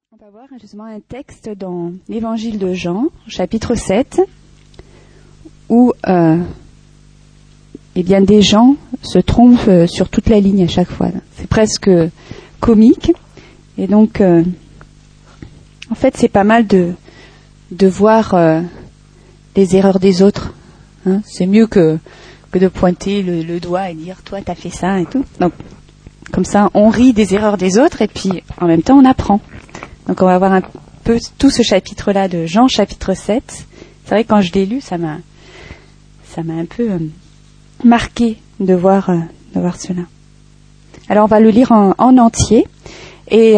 On va voir justement un texte dans l'évangile de Jean, chapitre 7, où des gens se trompent sur toute la ligne à chaque fois. C'est presque comique. Et donc, en fait, c'est pas mal de voir les erreurs des autres. Hein. C'est mieux que de pointer le doigt et dire « toi, t'as fait ça » et tout. Donc, comme ça, on rit des erreurs des autres et puis, en même temps, on apprend. Donc on va voir un peu tout ce chapitre-là de Jean, chapitre 7. C'est vrai que quand je l'ai lu, ça m'a un peu marqué de voir cela. Alors on va le lire en entier. Et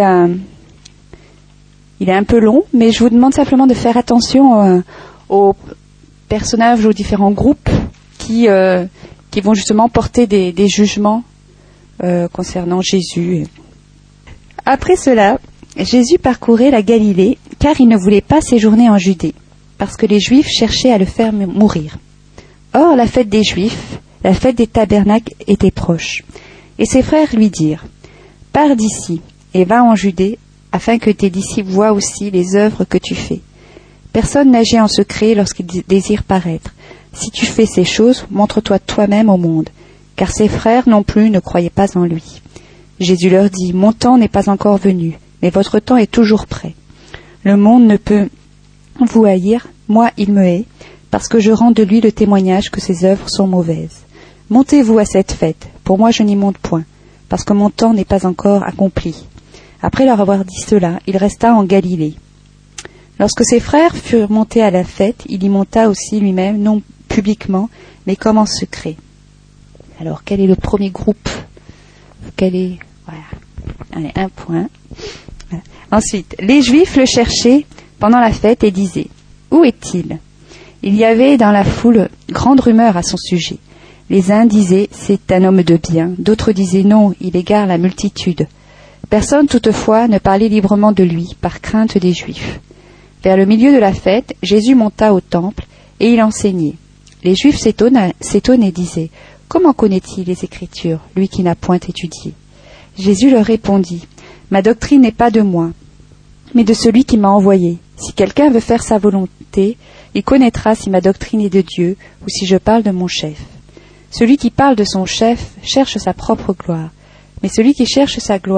il est un peu long, mais je vous demande simplement de faire attention aux personnages, aux différents groupes qui vont justement porter des jugements concernant Jésus. Après cela, Jésus parcourait la Galilée, car il ne voulait pas séjourner en Judée, parce que les Juifs cherchaient à le faire mourir. Or, la fête des Juifs, la fête des tabernacles, était proche. Et ses frères lui dirent, « Pars d'ici, et va en Judée, afin que tes disciples voient aussi les œuvres que tu fais. Personne n'agit en secret lorsqu'il désire paraître. Si tu fais ces choses, montre-toi toi-même au monde, car ses frères non plus ne croyaient pas en lui. » Jésus leur dit, « Mon temps n'est pas encore venu, mais votre temps est toujours prêt. Le monde ne peut vous haïr, moi il me hait, parce que je rends de lui le témoignage que ses œuvres sont mauvaises. Montez-vous à cette fête, pour moi je n'y monte point, parce que mon temps n'est pas encore accompli. » Après leur avoir dit cela, il resta en Galilée. Lorsque ses frères furent montés à la fête, il y monta aussi lui-même, non publiquement, mais comme en secret. Alors, quel est le premier groupe ? Voilà. Allez, un point. Voilà. Ensuite, les Juifs le cherchaient pendant la fête et disaient « Où est-il » Il y avait dans la foule grande rumeur à son sujet. Les uns disaient « C'est un homme de bien », d'autres disaient « Non, il égare la multitude ». Personne toutefois ne parlait librement de lui, par crainte des Juifs. Vers le milieu de la fête, Jésus monta au temple et il enseignait. Les Juifs s'étonnaient et disaient « Comment connaît-il les Écritures, lui qui n'a point étudié ?» Jésus leur répondit « Ma doctrine n'est pas de moi, mais de celui qui m'a envoyé. Si quelqu'un veut faire sa volonté, il connaîtra si ma doctrine est de Dieu ou si je parle de mon chef. Celui qui parle de son chef cherche sa propre gloire, mais celui qui cherche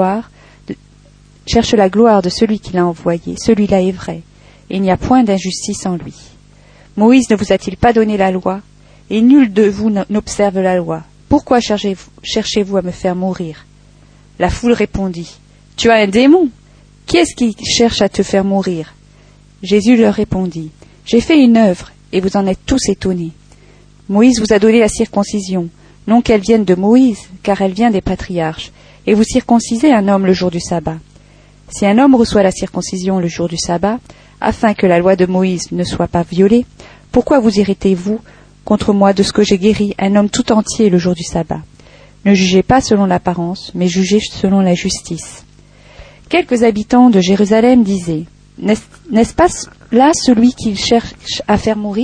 la gloire de celui qui l'a envoyé, celui-là est vrai, et il n'y a point d'injustice en lui. Moïse ne vous a-t-il pas donné la loi, et nul de vous n'observe la loi. Pourquoi cherchez-vous à me faire mourir ?» La foule répondit, « Tu as un démon. Qui est-ce qui cherche à te faire mourir ?» Jésus leur répondit, « J'ai fait une œuvre, et vous en êtes tous étonnés. Moïse vous a donné la circoncision, non qu'elle vienne de Moïse, car elle vient des patriarches, et vous circoncisez un homme le jour du sabbat. Si un homme reçoit la circoncision le jour du sabbat, afin que la loi de Moïse ne soit pas violée, pourquoi vous irritez-vous contre moi de ce que j'ai guéri un homme tout entier le jour du sabbat ? Ne jugez pas selon l'apparence, mais jugez selon la justice. » Quelques habitants de Jérusalem disaient, « N'est-ce pas là celui qu'il cherche à faire mourir ?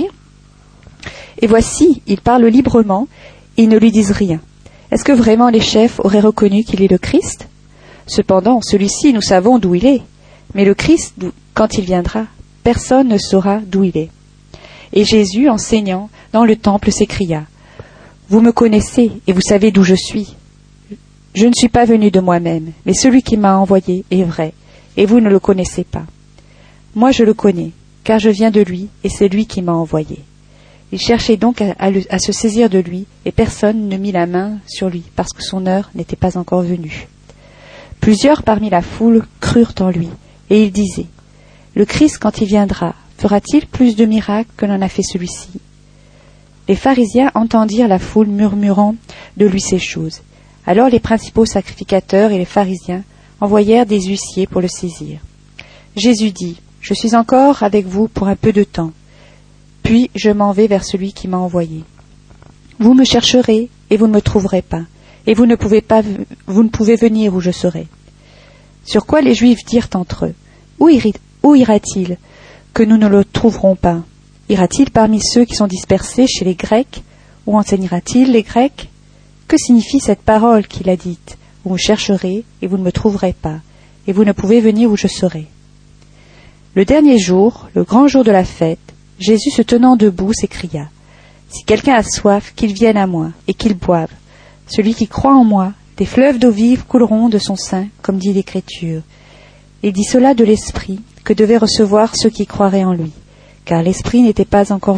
Et voici, il parle librement, et ils ne lui disent rien. Est-ce que vraiment les chefs auraient reconnu qu'il est le Christ ? Cependant, celui-ci, nous savons d'où il est. Mais le Christ, quand il viendra, personne ne saura d'où il est. » Et Jésus, enseignant dans le temple, s'écria, « Vous me connaissez et vous savez d'où je suis. Je ne suis pas venu de moi-même, mais celui qui m'a envoyé est vrai, et vous ne le connaissez pas. Moi je le connais, car je viens de lui, et c'est lui qui m'a envoyé. » Il cherchait donc à se saisir de lui, et personne ne mit la main sur lui, parce que son heure n'était pas encore venue. Plusieurs parmi la foule crurent en lui, et ils disaient, « Le Christ, quand il viendra, fera-t-il plus de miracles que n'en a fait celui-ci ?» Les pharisiens entendirent la foule murmurant de lui ces choses. Alors les principaux sacrificateurs et les pharisiens envoyèrent des huissiers pour le saisir. Jésus dit, « Je suis encore avec vous pour un peu de temps, puis je m'en vais vers celui qui m'a envoyé. Vous me chercherez et vous ne me trouverez pas, et vous ne pouvez venir où je serai. » Sur quoi les Juifs dirent entre eux, « Où ira-t-il que nous ne le trouverons pas ? Ira-t-il parmi ceux qui sont dispersés chez les Grecs, ou enseignera-t-il les Grecs ? Que signifie cette parole qu'il a dite ? Vous me chercherez et vous ne me trouverez pas, et vous ne pouvez venir où je serai. » Le dernier jour, le grand jour de la fête, Jésus se tenant debout s'écria : Si quelqu'un a soif, qu'il vienne à moi, et qu'il boive. Celui qui croit en moi, des fleuves d'eau vive couleront de son sein, comme dit l'Écriture. Il dit cela de l'Esprit, que devaient recevoir ceux qui croiraient en lui, car l'Esprit n'était pas encore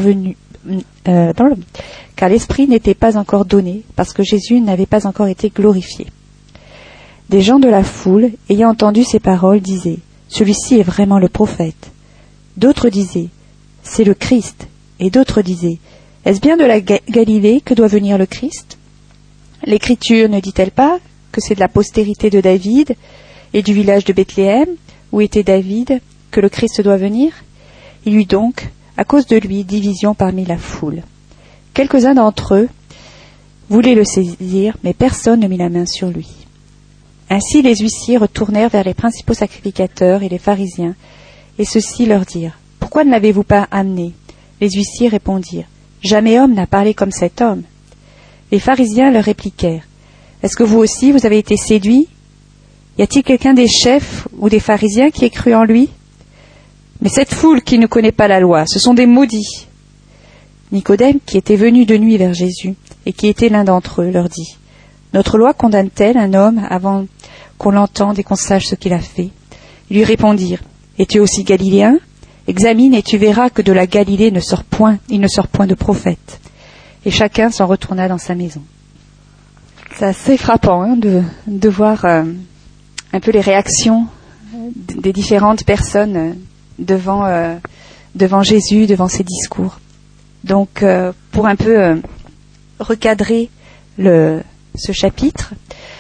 donné, parce que Jésus n'avait pas encore été glorifié. Des gens de la foule, ayant entendu ces paroles, disaient : Celui-ci est vraiment le prophète. D'autres disaient : C'est le Christ. Et d'autres disaient : Est-ce bien de la Galilée que doit venir le Christ ? L'Écriture ne dit-elle pas que c'est de la postérité de David et du village de Bethléem, où était David, que le Christ doit venir ? Il y eut donc, à cause de lui, division parmi la foule. Quelques-uns d'entre eux voulaient le saisir, mais personne ne mit la main sur lui. Ainsi les huissiers retournèrent vers les principaux sacrificateurs et les pharisiens, et ceux-ci leur dirent : Pourquoi ne l'avez-vous pas amené ? Les huissiers répondirent : Jamais homme n'a parlé comme cet homme. Les pharisiens leur répliquèrent : Est-ce que vous aussi, vous avez été séduits ? Y a-t-il quelqu'un des chefs ou des pharisiens qui ait cru en lui ? Mais cette foule qui ne connaît pas la loi, ce sont des maudits. Nicodème, qui était venu de nuit vers Jésus, et qui était l'un d'entre eux, leur dit : Notre loi condamne-t-elle un homme avant qu'on l'entende et qu'on sache ce qu'il a fait ? Ils lui répondirent : Es-tu aussi galiléen ? Examine et tu verras que de la Galilée il ne sort point de prophète. Et chacun s'en retourna dans sa maison. C'est assez frappant de voir un peu les réactions des différentes personnes devant Jésus, devant ses discours. Donc, pour un peu recadrer ce chapitre,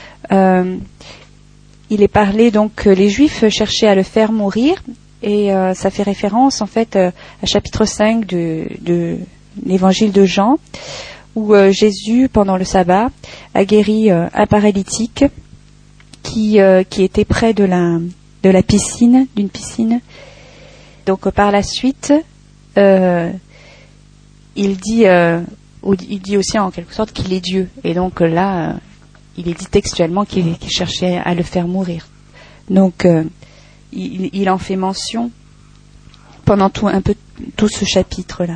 il est parlé donc que les Juifs cherchaient à le faire mourir, et ça fait référence en fait à chapitre 5 de l'évangile de Jean, où Jésus, pendant le sabbat, a guéri un paralytique qui était près de la piscine, d'une piscine. Donc par la suite, il dit aussi en quelque sorte qu'il est Dieu. Et donc là, il est dit textuellement qu'il cherchait à le faire mourir. Donc il en fait mention pendant tout ce chapitre-là.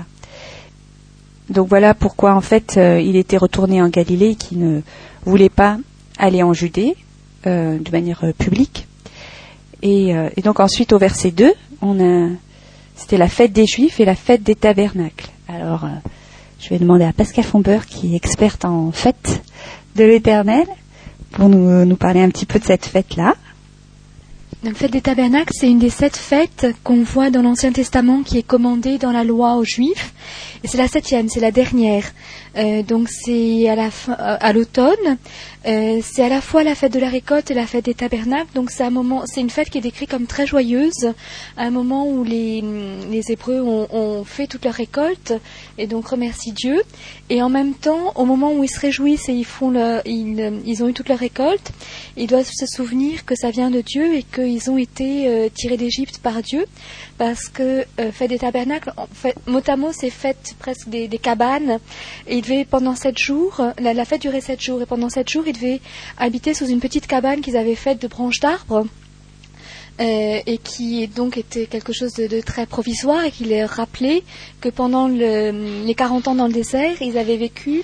Donc voilà pourquoi en fait il était retourné en Galilée et qu'il ne voulait pas aller en Judée de manière publique. Et donc ensuite au verset 2, c'était la fête des Juifs et la fête des tabernacles. Alors je vais demander à Pascal Fombeur, qui est experte en fête de l'Éternel, pour nous parler un petit peu de cette fête-là. La fête des tabernacles, c'est une des 7 fêtes qu'on voit dans l'Ancien Testament qui est commandée dans la loi aux Juifs. Et c'est la 7e, c'est la dernière. Donc c'est à l'automne. C'est à la fois la fête de la récolte et la fête des tabernacles. Donc c'est une fête qui est décrite comme très joyeuse, à un moment où les Hébreux ont fait toute leur récolte et donc remercient Dieu. Et en même temps, au moment où ils se réjouissent et ils ont eu toute leur récolte, ils doivent se souvenir que ça vient de Dieu et qu'ils ont été tirés d'Égypte par Dieu, parce que fête des tabernacles, en fait, mot à mot, c'est fête presque des cabanes. Et ils devaient pendant 7 jours, la fête durait 7 jours, et pendant 7 jours, ils devaient habiter sous une petite cabane qu'ils avaient faite de branches d'arbres, et qui donc était quelque chose de très provisoire, et qui leur rappelait que pendant les 40 ans dans le désert, ils avaient vécu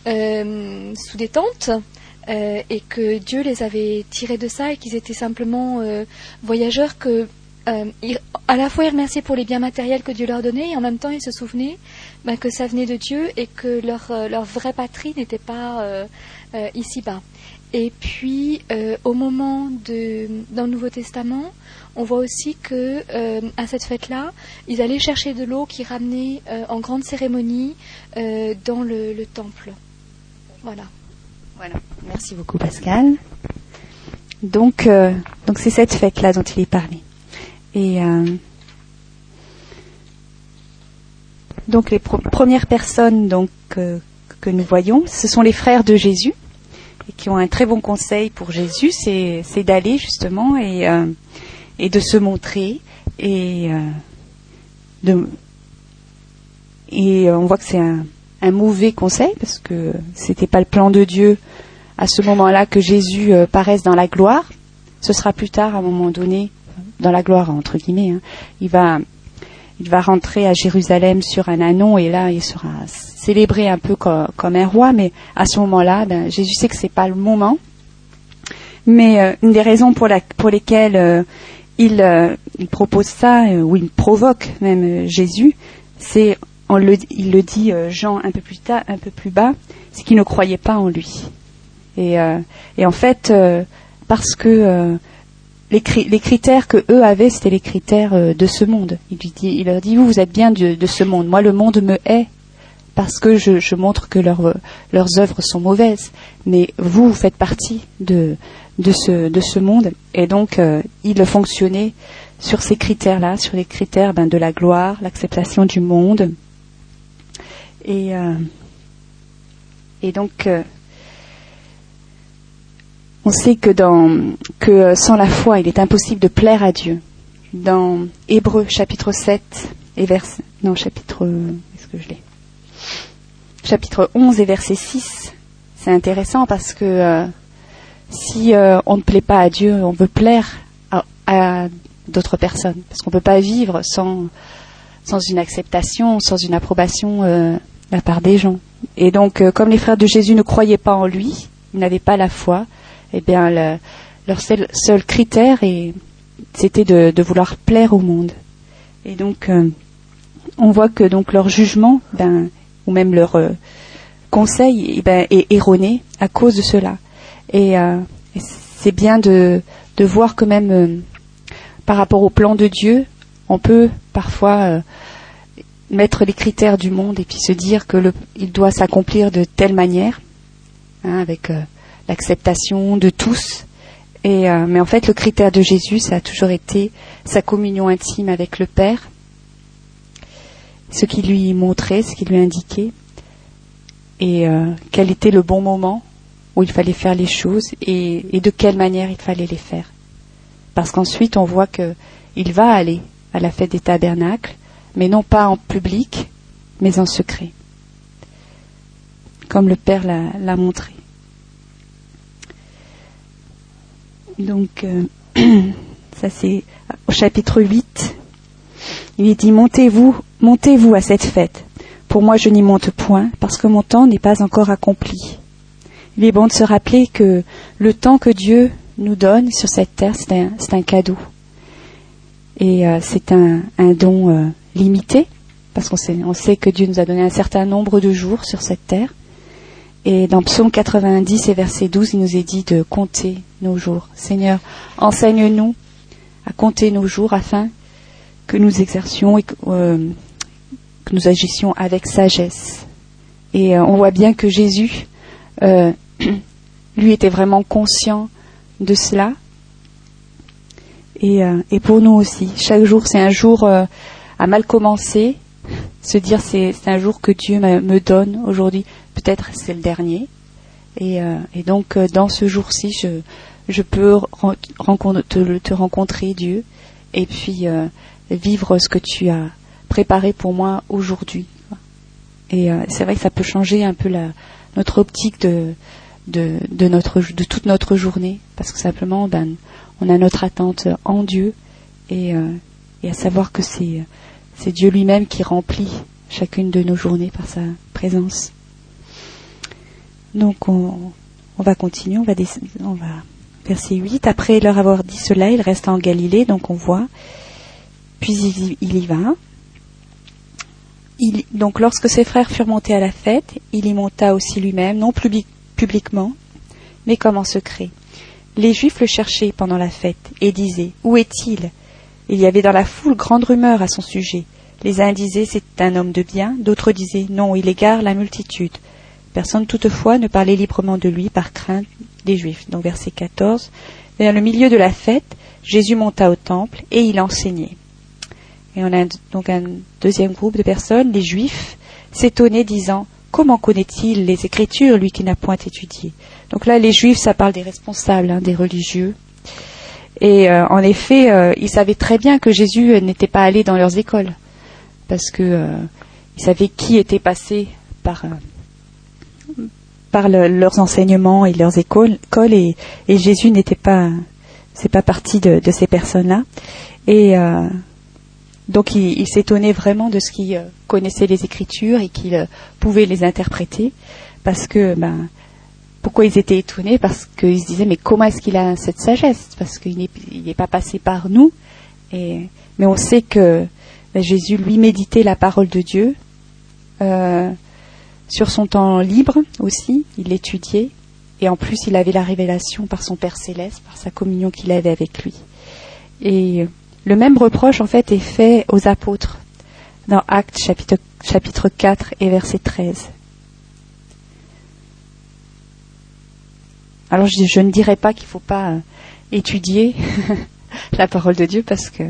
sous des tentes, et que Dieu les avait tirés de ça, et qu'ils étaient simplement voyageurs, que à la fois ils remerciaient pour les biens matériels que Dieu leur donnait, et en même temps ils se souvenaient que ça venait de Dieu et que leur vraie patrie n'était pas ici-bas. Et puis au moment dans le Nouveau Testament, on voit aussi que à cette fête-là, ils allaient chercher de l'eau qu'ils ramenaient en grande cérémonie dans le temple. Voilà. Merci beaucoup Pascal. Donc c'est cette fête-là dont il est parlé. Et donc les premières personnes que nous voyons, ce sont les frères de Jésus, et qui ont un très bon conseil pour Jésus, c'est d'aller justement et de se montrer, et on voit que c'est un mauvais conseil, parce que c'était pas le plan de Dieu à ce moment-là que Jésus paraisse dans la gloire. Ce sera plus tard, à un moment donné, dans la gloire entre guillemets. Hein. Il va rentrer à Jérusalem sur un anon et là il sera célébré un peu comme un roi. Mais à ce moment-là, Jésus sait que c'est pas le moment. Mais une des raisons pour lesquelles il propose ça, ou il provoque même Jésus, c'est il le dit Jean un peu plus bas, c'est qu'il ne croyait pas en lui. Et en fait, parce que les critères que eux avaient, c'était les critères de ce monde. Il leur dit, vous êtes bien de ce monde. Moi, le monde me hait parce que je montre que leurs œuvres sont mauvaises. Mais vous faites partie de ce monde. Et donc, il fonctionnait sur ces critères-là, sur les critères de la gloire, l'acceptation du monde. Et donc, on sait que sans la foi, il est impossible de plaire à Dieu. Dans Hébreux chapitre 7 et chapitre 11 et verset 6, c'est intéressant parce que si on ne plaît pas à Dieu, on veut plaire à d'autres personnes. Parce qu'on ne peut pas vivre sans une acceptation, sans une approbation de la part des gens. Et donc, comme les frères de Jésus ne croyaient pas en lui, ils n'avaient pas la foi, eh bien, leur seul critère, c'était de vouloir plaire au monde. Et donc, on voit que donc leur jugement, ou même leur conseil, est erroné à cause de cela. Et c'est bien de voir que même par rapport au plan de Dieu, on peut parfois mettre les critères du monde et puis se dire que il doit s'accomplir de telle manière, avec l'acceptation de tous. Mais en fait, le critère de Jésus, ça a toujours été sa communion intime avec le Père, ce qu'il lui montrait, ce qu'il lui indiquait, et quel était le bon moment où il fallait faire les choses et de quelle manière il fallait les faire. Parce qu'ensuite, on voit qu'il va aller à la fête des tabernacles, mais non pas en public, mais en secret, comme le Père l'a montré. Donc, ça c'est au chapitre 8. Il est dit, montez-vous à cette fête. Pour moi, je n'y monte point, parce que mon temps n'est pas encore accompli. Il est bon de se rappeler que le temps que Dieu nous donne sur cette terre, c'est un cadeau. Et c'est un don limité, parce on sait que Dieu nous a donné un certain nombre de jours sur cette terre. Et dans Psaume 90 et verset 12, il nous est dit de compter nos jours. Seigneur, enseigne-nous à compter nos jours afin que nous exercions et que nous agissions avec sagesse. Et on voit bien que Jésus, lui, était vraiment conscient de cela. Et pour nous aussi, chaque jour, c'est un jour à mal commencer. Se dire, c'est un jour que Dieu me donne aujourd'hui. Peut-être c'est le dernier. Et donc, dans ce jour-ci, je peux te rencontrer, Dieu, et puis vivre ce que tu as préparé pour moi aujourd'hui. Et c'est vrai que ça peut changer un peu notre optique de toute notre journée, parce que simplement, on a notre attente en Dieu, et à savoir que c'est Dieu lui-même qui remplit chacune de nos journées par sa présence. Donc on va continuer, on va verset 8. Après leur avoir dit cela, il resta en Galilée, donc on voit. Puis il y va. Donc lorsque ses frères furent montés à la fête, il y monta aussi lui-même, non publiquement, mais comme en secret. Les Juifs le cherchaient pendant la fête et disaient, où est-il ? Il y avait dans la foule grande rumeur à son sujet. Les uns disaient, c'est un homme de bien, d'autres disaient, non, il égare la multitude. Personne toutefois ne parlait librement de lui par crainte des Juifs. Donc verset 14. Vers le milieu de la fête, Jésus monta au temple et il enseignait. Et on a donc un deuxième groupe de personnes, les Juifs, s'étonnaient disant, comment connaît-il les Écritures, lui qui n'a point étudié ? Donc là, les Juifs, ça parle des responsables, des religieux. Et en effet, ils savaient très bien que Jésus n'était pas allé dans leurs écoles, parce que ils savaient qui était passé par leurs enseignements et leurs écoles, et Jésus n'était pas c'est pas partie de ces personnes-là. Et donc il s'étonnait vraiment de ce qu'il connaissait les Écritures et qu'il pouvait les interpréter, parce que pourquoi ils étaient étonnés? Parce qu'ils se disaient mais comment est-ce qu'il a cette sagesse? Parce qu'il n'est pas passé par nous. Mais on sait que Jésus lui méditait la parole de Dieu sur son temps libre aussi, il l'étudiait, et en plus il avait la révélation par son Père Céleste, par sa communion qu'il avait avec lui. Et le même reproche en fait est fait aux apôtres dans Actes chapitre 4 et verset 13. Alors je ne dirais pas qu'il ne faut pas étudier la parole de Dieu, parce que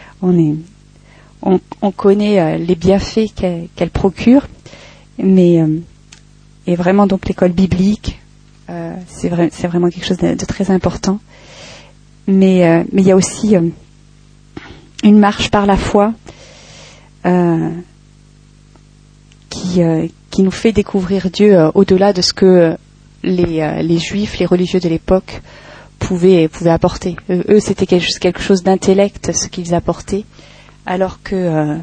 on connaît les bienfaits qu'elle procure, mais et vraiment donc l'école biblique c'est vraiment quelque chose de très important. Mais il y a aussi une marche par la foi qui nous fait découvrir Dieu au-delà de ce que les Juifs, les religieux de l'époque pouvaient apporter. Eux, c'était quelque chose d'intellect, ce qu'ils apportaient, alors que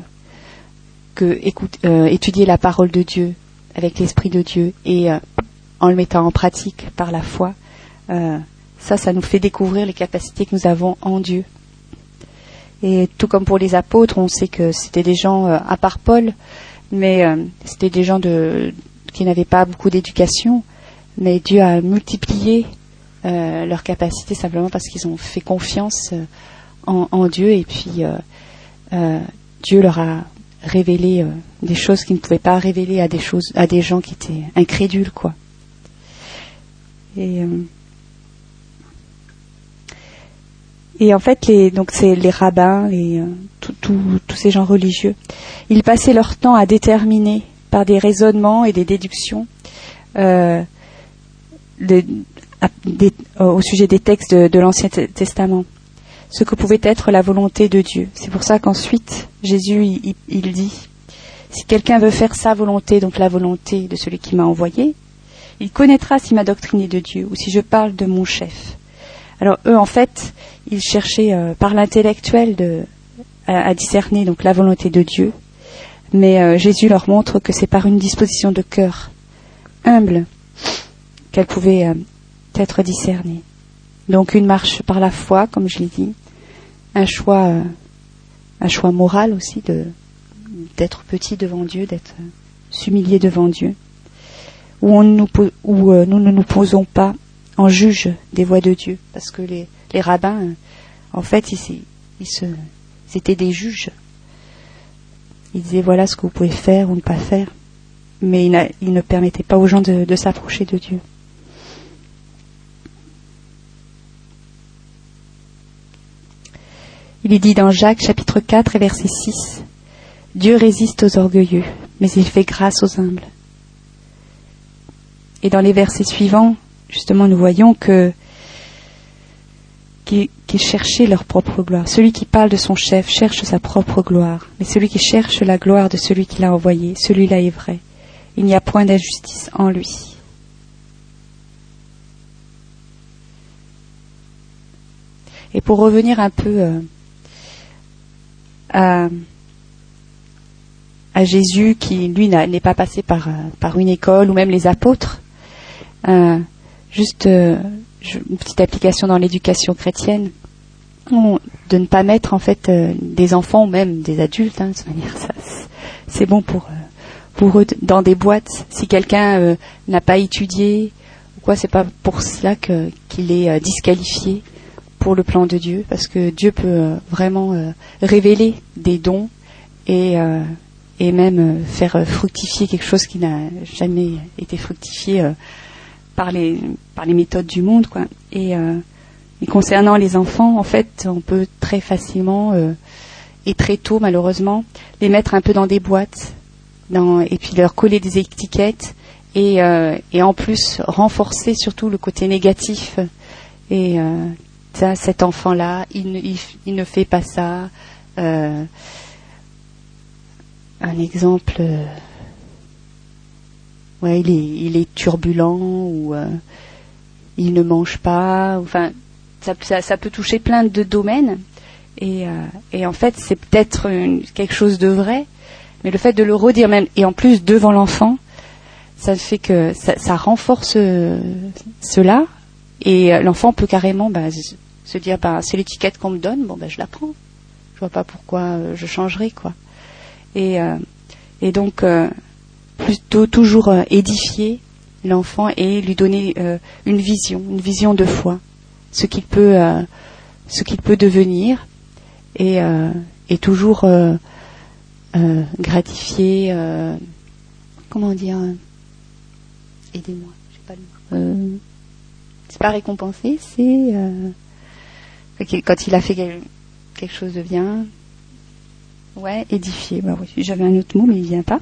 étudier la parole de Dieu avec l'Esprit de Dieu et en le mettant en pratique par la foi, ça nous fait découvrir les capacités que nous avons en Dieu. Et tout comme pour les apôtres, on sait que c'était des gens, à part Paul, mais c'était des gens qui n'avaient pas beaucoup d'éducation, mais Dieu a multiplié leurs capacités simplement parce qu'ils ont fait confiance en Dieu, et puis Dieu leur a révélé des choses qu'ils ne pouvaient pas révéler à des gens qui étaient incrédules, quoi. Et en fait, c'est les rabbins et tous ces gens religieux, ils passaient leur temps à déterminer par des raisonnements et des déductions au sujet des textes de l'Ancien Testament, ce que pouvait être la volonté de Dieu. C'est pour ça qu'ensuite, Jésus, il dit, si quelqu'un veut faire sa volonté, donc la volonté de celui qui m'a envoyé, il connaîtra si ma doctrine est de Dieu ou si je parle de mon chef. Alors eux, en fait, ils cherchaient par l'intellectuel à discerner donc la volonté de Dieu, mais Jésus leur montre que c'est par une disposition de cœur humble qu'elle pouvait être discernée. Donc une marche par la foi, comme je l'ai dit, un choix moral aussi d'être petit devant Dieu, d'être s'humilier devant Dieu, où nous ne nous posons pas en juge des voies de Dieu, parce que les rabbins, en fait, c'était des juges. Ils disaient voilà ce que vous pouvez faire ou ne pas faire, mais ils ne permettaient pas aux gens de s'approcher de Dieu. Il est dit dans Jacques chapitre 4 et verset 6, Dieu résiste aux orgueilleux, mais il fait grâce aux humbles. Et dans les versets suivants, justement, nous voyons qu'ils cherchaient leur propre gloire. Celui qui parle de son chef cherche sa propre gloire, mais celui qui cherche la gloire de celui qui l'a envoyé, celui-là est vrai. Il n'y a point d'injustice en lui. Et pour revenir un peu à Jésus, qui lui n'est pas passé par une école, ou même les apôtres, juste une petite application dans l'éducation chrétienne, de ne pas mettre en fait des enfants ou même des adultes, de toute manière, ça, c'est bon pour eux dans des boîtes. Si quelqu'un n'a pas étudié ou quoi, c'est pas pour cela qu'il est disqualifié pour le plan de Dieu, parce que Dieu peut vraiment révéler des dons et même faire fructifier quelque chose qui n'a jamais été fructifié par les méthodes du monde, quoi. Et concernant les enfants, en fait, on peut très facilement et très tôt, malheureusement, les mettre un peu dans des boîtes, et puis leur coller des étiquettes et en plus renforcer surtout le côté négatif. Et cet enfant-là, il ne fait pas ça. Un exemple, il est turbulent, ou il ne mange pas. Enfin, ça peut toucher plein de domaines. Et en fait, c'est peut-être quelque chose de vrai, mais le fait de le redire même, et en plus devant l'enfant, ça fait que ça renforce cela, et l'enfant peut carrément se dire, c'est l'étiquette qu'on me donne, je la prends. Je vois pas pourquoi je changerai, quoi. Et donc, plutôt toujours édifier l'enfant et lui donner une vision de foi, ce qu'il peut devenir, et toujours gratifier, comment dire, aidez-moi, j'ai pas le mot. C'est pas récompenser, c'est quand il a fait quelque chose de bien. Ouais, édifier. Oui, j'avais un autre mot, mais il vient pas.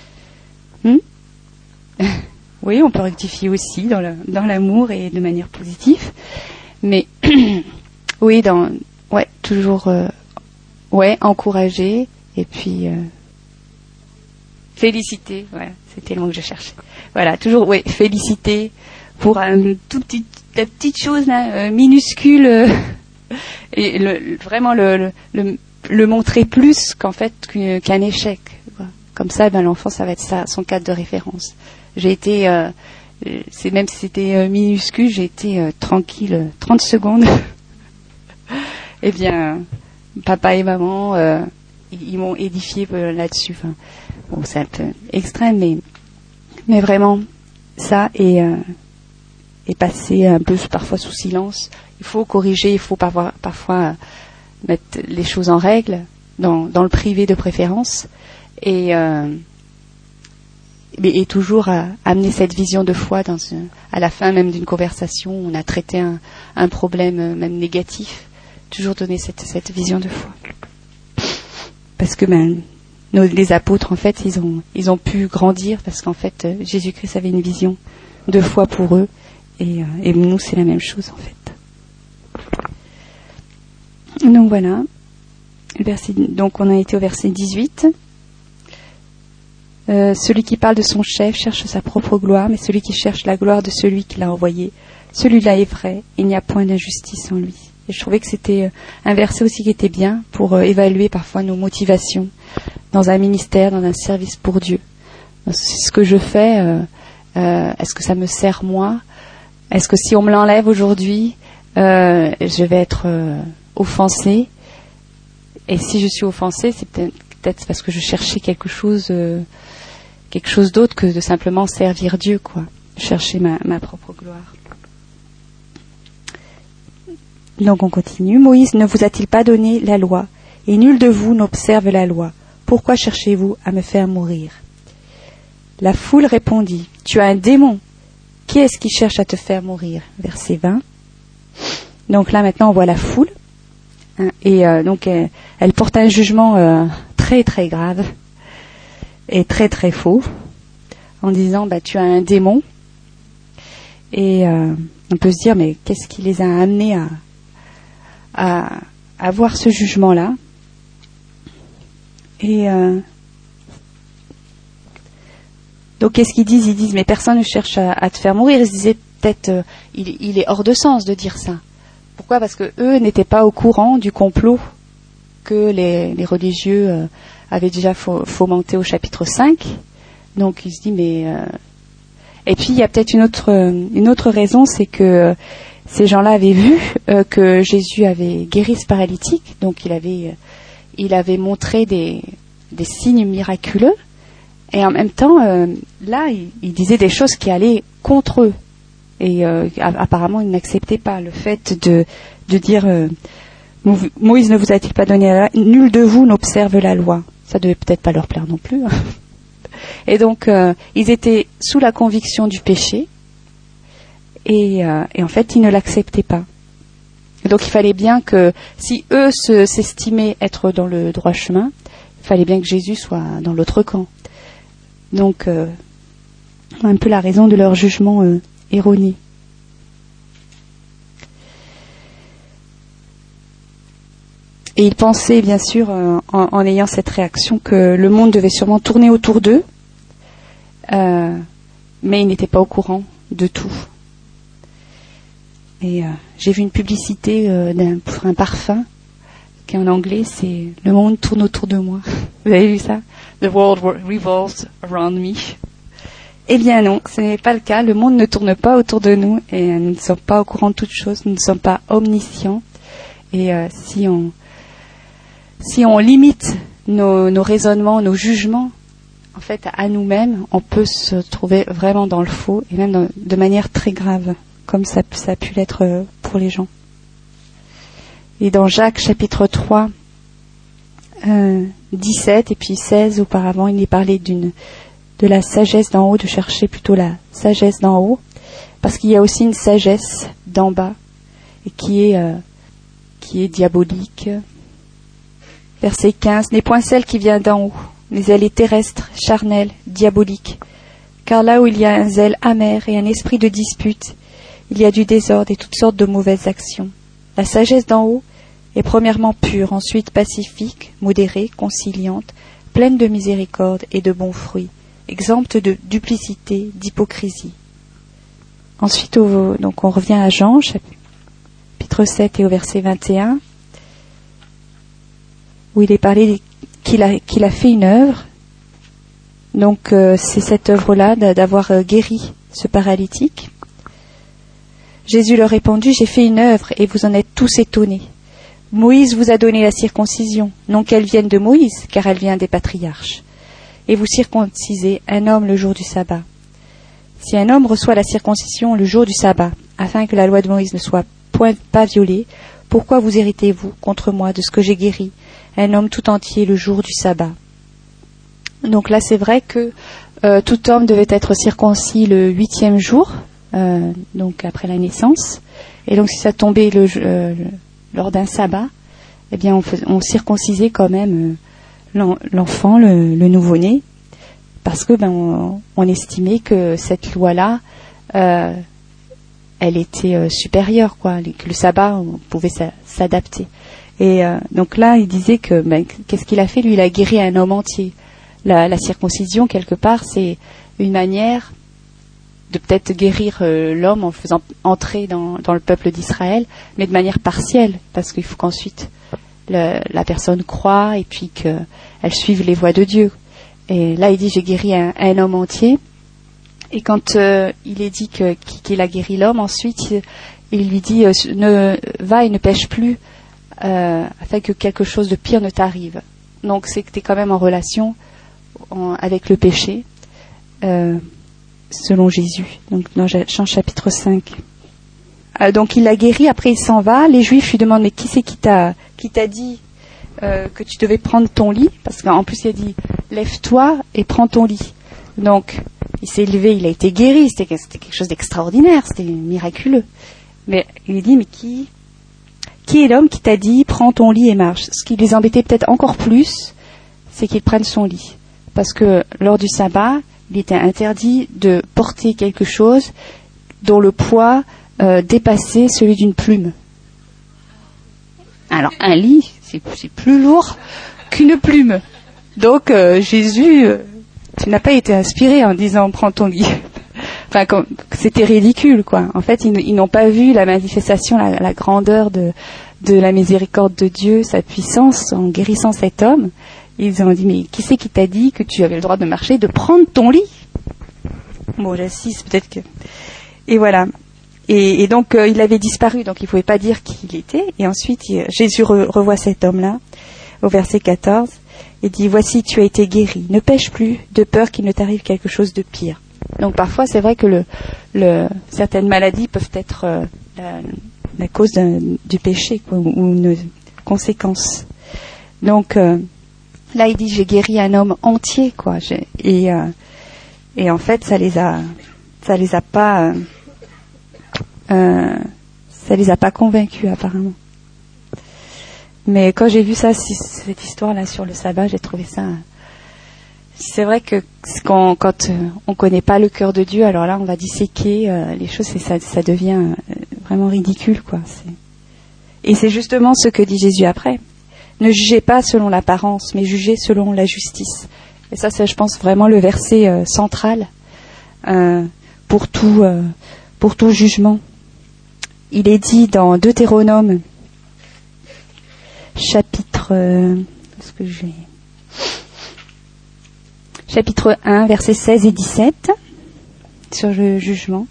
Oui, on peut rectifier aussi dans l'amour et de manière positive. Mais oui, toujours encourager et puis féliciter. Voilà, c'était le mot que je cherchais. Voilà, toujours féliciter pour la petite chose là, minuscule, et vraiment le montrer plus qu'en fait qu'un échec. Comme ça, l'enfant, ça va être son cadre de référence. J'ai été, même si c'était minuscule, j'ai été tranquille 30 secondes. Eh bien, papa et maman, ils m'ont édifié là-dessus. C'est un peu extrême, mais vraiment ça, et passer un peu parfois sous silence. Il faut corriger, il faut parfois mettre les choses en règle, dans le privé de préférence, et toujours amener cette vision de foi à la fin même d'une conversation où on a traité un problème même négatif, toujours donner cette vision de foi. Parce que les apôtres, en fait, ils ont pu grandir parce qu'en fait, Jésus-Christ avait une vision de foi pour eux, et nous, c'est la même chose, en fait. Donc voilà, donc on a été au verset 18. Celui qui parle de son chef cherche sa propre gloire, mais celui qui cherche la gloire de celui qui l'a envoyé, celui-là est vrai, il n'y a point d'injustice en lui. Et je trouvais que c'était un verset aussi qui était bien pour évaluer parfois nos motivations dans un ministère, dans un service pour Dieu. C'est ce que je fais, est-ce que ça me sert moi? Est-ce que si on me l'enlève aujourd'hui, je vais être offensée? Et si je suis offensée, c'est peut-être parce que je cherchais quelque chose d'autre que de simplement servir Dieu, quoi. Chercher ma propre gloire. Donc on continue. Moïse ne vous a-t-il pas donné la loi? Et nul de vous n'observe la loi. Pourquoi cherchez-vous à me faire mourir? La foule répondit, tu as un démon. Qui est-ce qui cherche à te faire mourir? Verset 20. Donc là maintenant on voit la foule. Et donc elle porte un jugement très très grave et très très faux, en disant tu as un démon. Et on peut se dire, mais qu'est-ce qui les a amenés à avoir ce jugement-là? Et donc qu'est-ce qu'ils disent? Ils disent, mais personne ne cherche à te faire mourir. Ils se disaient peut-être, il est hors de sens de dire ça. Pourquoi? Parce que eux n'étaient pas au courant du complot que les religieux avaient déjà fomenté au chapitre 5. Donc il se dit, mais et puis il y a peut-être une autre raison, c'est que ces gens-là avaient vu que Jésus avait guéri ce paralytique, donc il avait montré des signes miraculeux, et en même temps là il disait des choses qui allaient contre eux, et apparemment ils n'acceptaient pas le fait de dire Moïse ne vous a-t-il pas donné la loi? Nul de vous n'observe la loi. Ça devait peut-être pas leur plaire non plus. Et donc, ils étaient sous la conviction du péché, et en fait, ils ne l'acceptaient pas. Et donc, il fallait bien que, si eux s'estimaient être dans le droit chemin, il fallait bien que Jésus soit dans l'autre camp. Donc, un peu la raison de leur jugement erroné. Et ils pensaient, bien sûr, en ayant cette réaction, que le monde devait sûrement tourner autour d'eux, mais ils n'étaient pas au courant de tout. Et j'ai vu une publicité pour un parfum qui en anglais c'est « Le monde tourne autour de moi ». Vous avez vu ça? « The world revolves around me ». Eh bien non, ce n'est pas le cas. Le monde ne tourne pas autour de nous et nous ne sommes pas au courant de toutes choses. Nous ne sommes pas omniscients. Et si on limite nos raisonnements, nos jugements, en fait, à nous-mêmes, on peut se trouver vraiment dans le faux et même de manière très grave, comme ça a pu l'être pour les gens. Et dans Jacques chapitre 3, 17 et puis 16 auparavant, il est parlé de la sagesse d'en haut, de chercher plutôt la sagesse d'en haut, parce qu'il y a aussi une sagesse d'en bas et qui est diabolique. Verset 15, n'est point celle qui vient d'en haut, mais elle est terrestre, charnelle, diabolique. Car là où il y a un zèle amer et un esprit de dispute, il y a du désordre et toutes sortes de mauvaises actions. La sagesse d'en haut est premièrement pure, ensuite pacifique, modérée, conciliante, pleine de miséricorde et de bons fruits, exempte de duplicité, d'hypocrisie. Ensuite, donc on revient à Jean, chapitre 7 et au verset 21, où il est parlé qu'il a fait une œuvre. Donc c'est cette œuvre-là d'avoir guéri ce paralytique. Jésus leur répondit, j'ai fait une œuvre et vous en êtes tous étonnés. Moïse vous a donné la circoncision, non qu'elle vienne de Moïse, car elle vient des patriarches. Et vous circoncisez un homme le jour du sabbat. Si un homme reçoit la circoncision le jour du sabbat, afin que la loi de Moïse ne soit pas violée, pourquoi vous irritez-vous contre moi de ce que j'ai guéri un homme tout entier le jour du sabbat? Donc là, c'est vrai que tout homme devait être circoncis le 8e jour, donc après la naissance. Et donc si ça tombait lors d'un sabbat, eh bien on circoncisait quand même l'enfant, le nouveau-né, parce que on estimait que cette loi-là, elle était supérieure, quoi, que le sabbat on pouvait s'adapter. Et donc là, il disait que qu'est-ce qu'il a fait? Lui, il a guéri un homme entier. La circoncision, quelque part, c'est une manière de peut-être guérir l'homme en le faisant entrer dans le peuple d'Israël, mais de manière partielle, parce qu'il faut qu'ensuite la personne croie et puis qu'elle suive les voies de Dieu. Et là, il dit, j'ai guéri un homme entier. Et quand il est dit qu'il a guéri l'homme, ensuite, il lui dit, va et ne pêche plus, afin que quelque chose de pire ne t'arrive. Donc c'est que tu es quand même en relation avec le péché, selon Jésus. Donc dans Jean chapitre 5. Donc il l'a guéri, après il s'en va. Les Juifs lui demandent, mais qui c'est qui t'a dit que tu devais prendre ton lit? Parce qu'en plus il a dit, lève-toi et prends ton lit. Donc il s'est levé, il a été guéri, c'était quelque chose d'extraordinaire, c'était miraculeux. Mais il lui dit, mais qui est l'homme qui t'a dit, prends ton lit et marche? Ce qui les embêtait peut-être encore plus, c'est qu'il prenne son lit. Parce que lors du sabbat, il était interdit de porter quelque chose dont le poids dépassait celui d'une plume. Alors, un lit, c'est plus lourd qu'une plume. Donc, Jésus, tu n'as pas été inspiré en disant, prends ton lit. Enfin, c'était ridicule, quoi. En fait, ils n'ont pas vu la manifestation, la grandeur de la miséricorde de Dieu, sa puissance en guérissant cet homme. Ils ont dit, mais qui c'est qui t'a dit que tu avais le droit de marcher, de prendre ton lit? Bon, j'assiste, peut-être que... Et voilà. Et donc, il avait disparu, donc il ne pouvait pas dire qui il était. Et ensuite, Jésus revoit cet homme-là, au verset 14, et dit, voici, tu as été guéri. Ne pêche plus, de peur qu'il ne t'arrive quelque chose de pire. Donc parfois, c'est vrai que certaines maladies peuvent être la cause du péché, quoi, ou une conséquence. Donc là, il dit, j'ai guéri un homme entier, quoi. Et en fait, ça les a pas convaincus, apparemment. Mais quand j'ai vu cette histoire-là sur le sabbat, j'ai trouvé ça... C'est vrai que quand on connaît pas le cœur de Dieu, alors là, on va disséquer les choses et ça devient vraiment ridicule, quoi. Et c'est justement ce que dit Jésus après. Ne jugez pas selon l'apparence, mais jugez selon la justice. Et ça, c'est, je pense, vraiment le verset central pour tout jugement. il est dit dans Deutéronome, chapitre 1, versets 16 et 17, sur le jugement.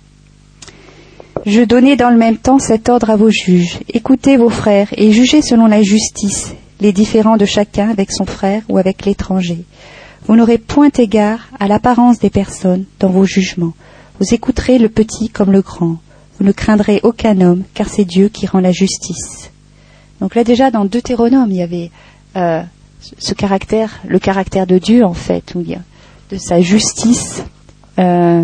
Je donnais dans le même temps cet ordre à vos juges. Écoutez vos frères et jugez selon la justice les différends de chacun avec son frère ou avec l'étranger. Vous n'aurez point égard à l'apparence des personnes dans vos jugements. Vous écouterez le petit comme le grand. Vous ne craindrez aucun homme, car c'est Dieu qui rend la justice. Donc là déjà dans Deutéronome, il y avait ce caractère, le caractère de Dieu en fait, de sa justice, de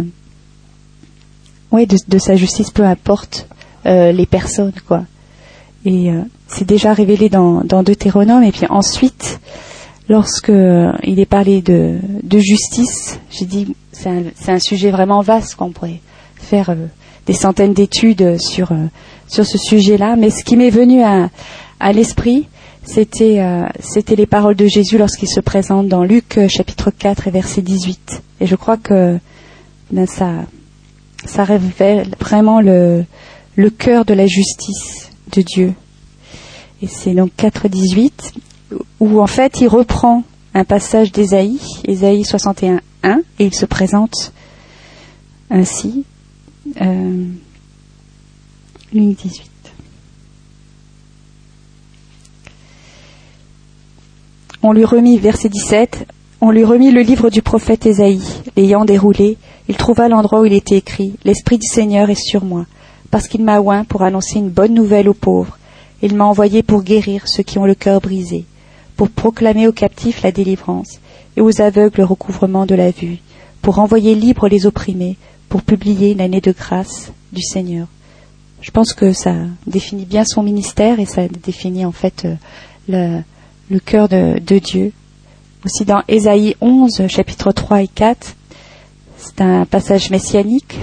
sa justice, peu importe les personnes, quoi. Et c'est déjà révélé dans Deutéronome. Et puis ensuite, lorsque il est parlé de justice, j'ai dit c'est un sujet vraiment vaste, qu'on pourrait faire des centaines d'études sur ce sujet-là. Mais ce qui m'est venu à l'esprit, c'était les paroles de Jésus lorsqu'il se présente dans Luc chapitre 4 et verset 18. Et je crois que ça révèle vraiment le cœur de la justice de Dieu. Et c'est donc 4,18, où en fait il reprend un passage d'Ésaïe 61, 1, et il se présente ainsi. Luc 18. On lui remit, verset 17, on lui remit le livre du prophète Ésaïe. L'ayant déroulé, il trouva l'endroit où il était écrit « L'Esprit du Seigneur est sur moi, parce qu'il m'a oint pour annoncer une bonne nouvelle aux pauvres. Il m'a envoyé pour guérir ceux qui ont le cœur brisé, pour proclamer aux captifs la délivrance, et aux aveugles le recouvrement de la vue, pour envoyer libres les opprimés, pour publier l'année de grâce du Seigneur. » Je pense que ça définit bien son ministère et ça définit en fait le cœur de Dieu. Aussi dans Ésaïe 11, chapitres 3 et 4, c'est un passage messianique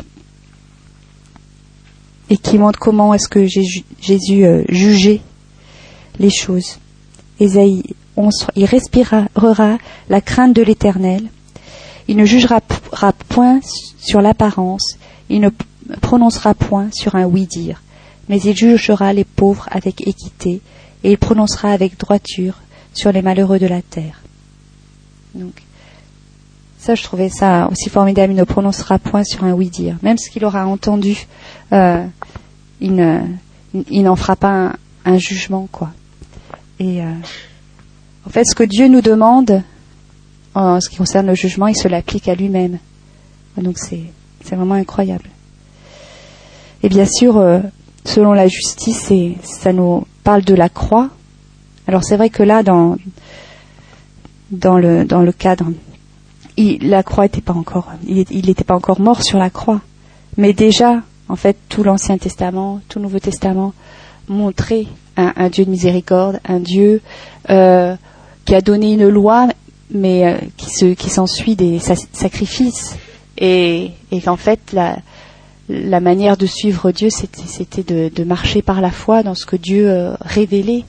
et qui montre comment est-ce que Jésus jugeait les choses. Ésaïe 11, il respirera la crainte de l'Éternel. Il ne jugera point sur l'apparence. Il ne prononcera point sur un oui-dire. Mais il jugera les pauvres avec équité et il prononcera avec droiture sur les malheureux de la terre. Donc, ça, je trouvais ça aussi formidable. Il ne prononcera point sur un oui-dire. Même ce qu'il aura entendu, il n'en fera pas un jugement, quoi. Et en fait, ce que Dieu nous demande, en ce qui concerne le jugement, il se l'applique à lui-même. Donc, c'est vraiment incroyable. Et bien sûr, selon la justice, ça nous parle de la croix. Alors, c'est vrai que là, dans le cadre, la croix n'était pas encore, il n'était pas encore mort sur la croix. Mais déjà, en fait, tout l'Ancien Testament, tout le Nouveau Testament montrait un Dieu de miséricorde, un Dieu qui a donné une loi, mais qui s'ensuit des sacrifices. Et qu'en fait, la manière de suivre Dieu, c'était de marcher par la foi dans ce que Dieu révélait.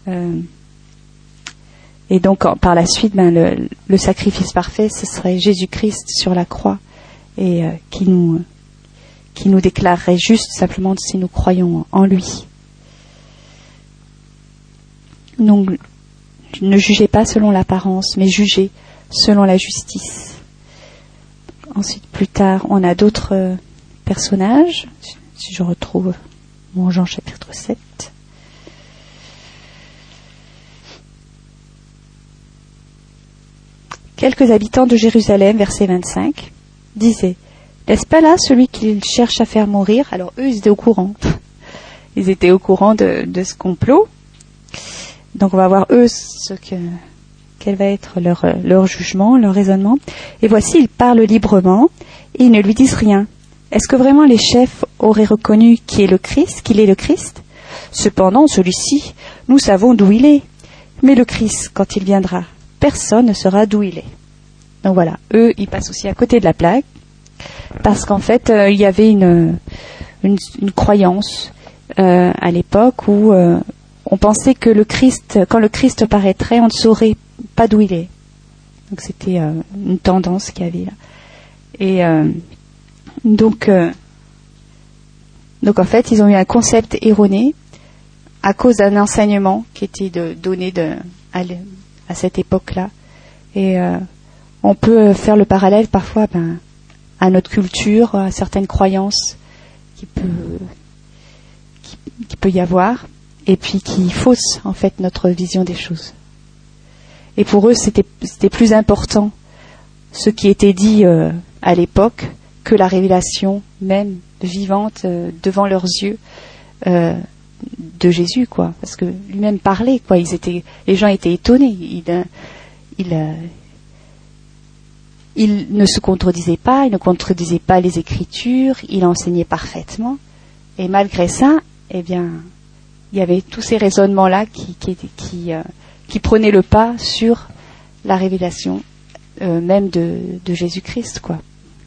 Et donc, par la suite, le sacrifice parfait, ce serait Jésus-Christ sur la croix, et qui nous déclarerait juste simplement si nous croyons en lui. Donc, ne jugez pas selon l'apparence, mais jugez selon la justice. Ensuite, plus tard, on a d'autres personnages. Si je retrouve mon Jean chapitre 7. Quelques habitants de Jérusalem, verset 25, disaient « N'est-ce pas là celui qu'ils cherchent à faire mourir ?» Alors eux, ils étaient au courant. Ils étaient au courant de ce complot. Donc on va voir eux quel va être leur jugement, leur raisonnement. Et voici, ils parlent librement et ils ne lui disent rien. Est-ce que vraiment les chefs auraient reconnu qu'il est le Christ ? Cependant, celui-ci, nous savons d'où il est. Mais le Christ, quand il viendra, personne ne saura d'où il est. Donc voilà, eux, ils passent aussi à côté de la plaque, parce qu'en fait, il y avait une croyance à l'époque où on pensait que quand le Christ paraîtrait, on ne saurait pas d'où il est. Donc c'était une tendance qu'il y avait là. Et donc Donc en fait, ils ont eu un concept erroné à cause d'un enseignement qui était donné à cette époque-là. Et on peut faire le parallèle parfois à notre culture, à certaines croyances qui peut y avoir, et puis qui faussent en fait notre vision des choses. Et pour eux, c'était plus important ce qui était dit à l'époque que la révélation même vivante devant leurs yeux de Jésus, quoi. Parce que lui-même parlait, quoi. Les gens étaient étonnés. Il ne se contredisait pas, il ne contredisait pas les Écritures, il enseignait parfaitement. Et malgré ça, eh bien, il y avait tous ces raisonnements-là qui prenaient le pas sur la révélation même de Jésus-Christ, quoi.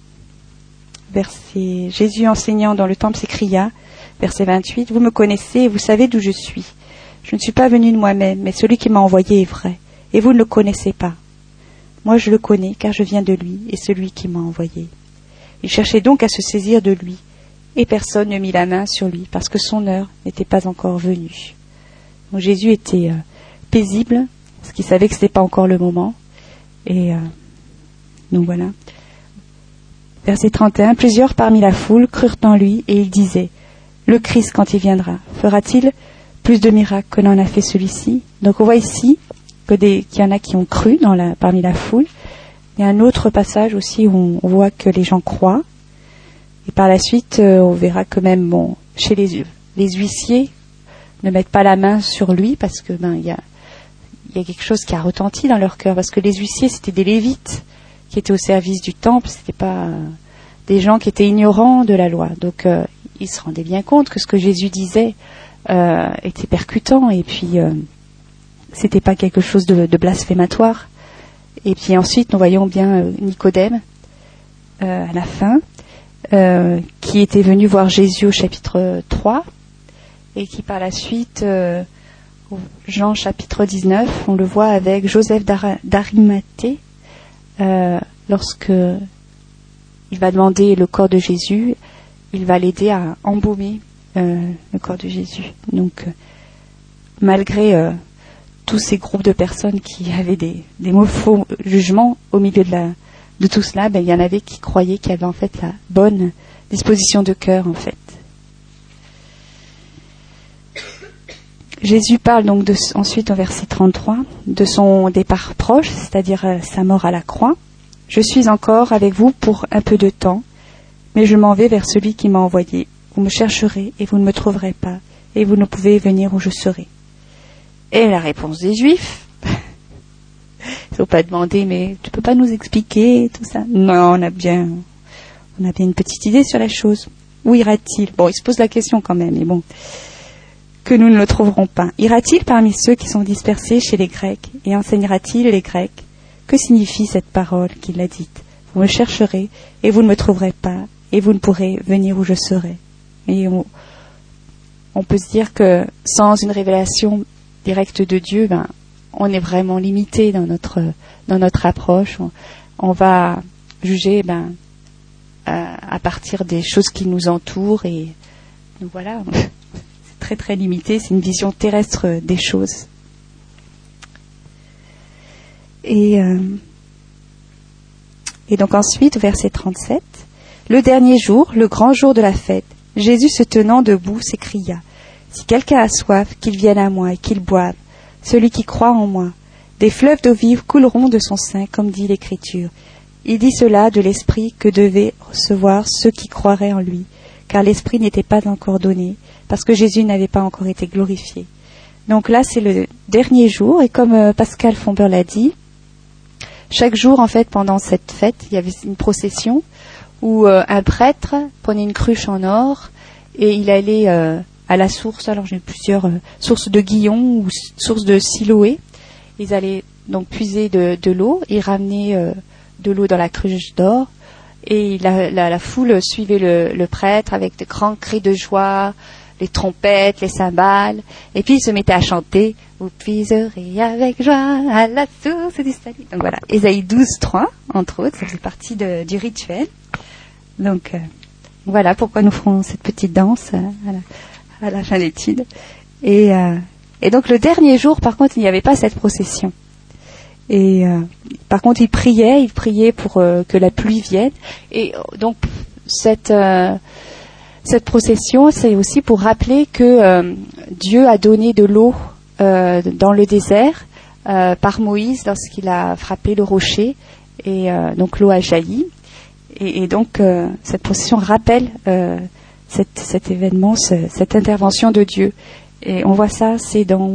Jésus enseignant dans le temple s'écria, verset 28, « Vous me connaissez et vous savez d'où je suis. Je ne suis pas venu de moi-même, mais celui qui m'a envoyé est vrai, et vous ne le connaissez pas. Moi je le connais, car je viens de lui, et celui qui m'a envoyé. » Il cherchait donc à se saisir de lui, et personne ne mit la main sur lui, parce que son heure n'était pas encore venue. Donc Jésus était paisible, parce qu'il savait que ce n'était pas encore le moment, et donc voilà. Verset 31, « Plusieurs parmi la foule crurent en lui, et ils disaient, « Le Christ, quand il viendra, fera-t-il plus de miracles que n'en a fait celui-ci » Donc on voit ici qu'il y en a qui ont cru parmi la foule. Il y a un autre passage aussi où on voit que les gens croient. Et par la suite, on verra que même chez les huissiers ne mettent pas la main sur lui parce que il y a quelque chose qui a retenti dans leur cœur. Parce que les huissiers, c'était des lévites qui étaient au service du temple, c'était pas des gens qui étaient ignorants de la loi. Donc ils se rendaient bien compte que ce que Jésus disait était percutant et puis c'était pas quelque chose de blasphématoire. Et puis ensuite nous voyons bien Nicodème à la fin qui était venu voir Jésus au chapitre 3 et qui par la suite Jean chapitre 19 on le voit avec Joseph d'Arimathée. Lorsque il va demander le corps de Jésus, il va l'aider à embaumer le corps de Jésus. Donc, malgré tous ces groupes de personnes qui avaient des faux jugements au milieu de tout cela, il y en avait qui croyaient qu'il y avait en fait la bonne disposition de cœur, en fait. Jésus parle donc ensuite au verset 33 de son départ proche, c'est-à-dire sa mort à la croix. « Je suis encore avec vous pour un peu de temps, mais je m'en vais vers celui qui m'a envoyé. Vous me chercherez et vous ne me trouverez pas, et vous ne pouvez venir où je serai. » Et la réponse des Juifs, ils n'ont pas demandé, mais tu peux pas nous expliquer tout ça? Non, on a bien une petite idée sur la chose. Où ira-t-il? Bon, ils se posent la question quand même, mais bon. Que nous ne le trouverons pas. Ira-t-il parmi ceux qui sont dispersés chez les Grecs et enseignera-t-il les Grecs? Que signifie cette parole qu'il a dite? Vous me chercherez et vous ne me trouverez pas et vous ne pourrez venir où je serai. Et on peut se dire que sans une révélation directe de Dieu, on est vraiment limité dans notre approche. On va juger à partir des choses qui nous entourent et donc voilà. Très très limité, c'est une vision terrestre des choses. Et donc ensuite, au verset 37, « Le dernier jour, le grand jour de la fête, Jésus se tenant debout s'écria, « Si quelqu'un a soif, qu'il vienne à moi et qu'il boive, celui qui croit en moi. Des fleuves d'eau vive couleront de son sein, comme dit l'Écriture. Il dit cela de l'Esprit que devaient recevoir ceux qui croiraient en lui, car l'Esprit n'était pas encore donné, parce que Jésus n'avait pas encore été glorifié. » Donc là, c'est le dernier jour, et comme Pascal Fomber l'a dit, chaque jour, en fait, pendant cette fête, il y avait une procession où un prêtre prenait une cruche en or et il allait à la source, alors j'ai plusieurs sources de Guillon ou sources de Siloé. Ils allaient donc puiser de l'eau et ramener de l'eau dans la cruche d'or. Et la foule suivait le prêtre avec de grands cris de joie, les trompettes, les cymbales, et puis ils se mettaient à chanter « Vous puiserez avec joie à la source du salut ». Donc voilà, Ésaïe 12, 3, entre autres, ça fait partie du rituel. Donc voilà pourquoi nous ferons cette petite danse à la fin de l'étude. Et donc le dernier jour, par contre, il n'y avait pas cette procession. Et par contre, il priait pour que la pluie vienne. Et donc cette procession, c'est aussi pour rappeler que Dieu a donné de l'eau dans le désert par Moïse lorsqu'il a frappé le rocher. Et donc l'eau a jailli. Et donc cette procession rappelle cet événement, cette intervention de Dieu. Et on voit ça, c'est dans